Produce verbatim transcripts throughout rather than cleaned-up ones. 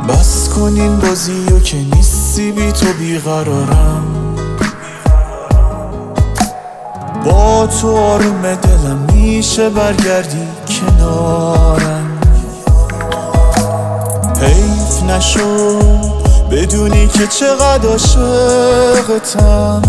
بس کن این بازیو که نیستی بی تو بیقرارم، با تو آروم دلم میشه برگردی کنارم. حیف نشد بدونی که چقدر عاشقتم،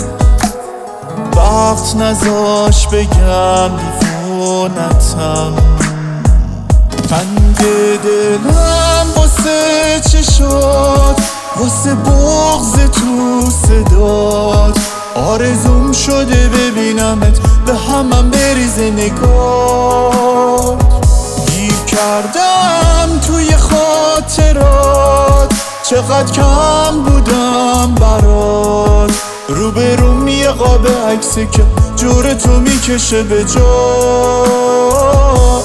وقت نذاش بگم دیوونتم. تنگ دلم واسه چی شد، واسه بغض تو صدات. آرزوم شده ببینمت به همم بریزه نگات. گیر کردم توی خاطرات، چقدر کم بودم برات. روبروم یه قاب عکسی که جور تو میکشه به جات.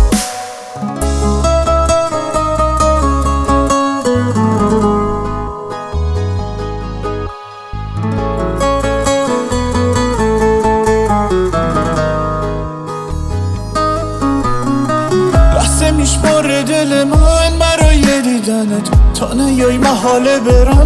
لحظه میشماره دل من برای دیدنت، تا نیای محاله برم.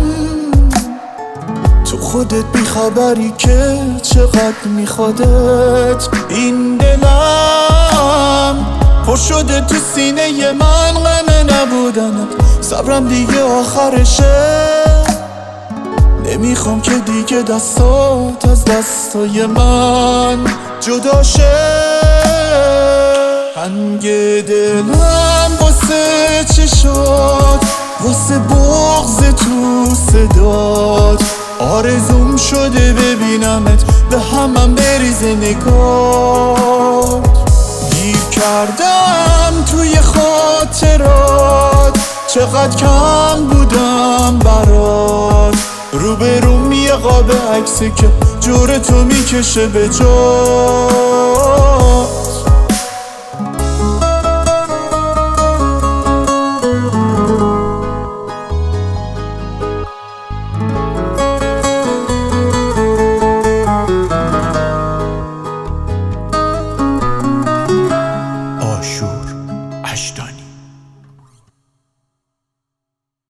تو خودت بیخبری که چقدر میخوادت. این دلم پر شده تو سینه من غم نبودنت. صبرم دیگه آخرشه، نمیخوام که دیگه دستات از دستای من جدا شه. تنگ دلم واسه چی شد، واسه بغض تو صدات. آرزوم شده ببینمت به همم بریزه نگات. گیر کردم توی خاطرات، چقدر کم بودم برات. روبروم یه قاب عکسی که جور تو میکشه به جات.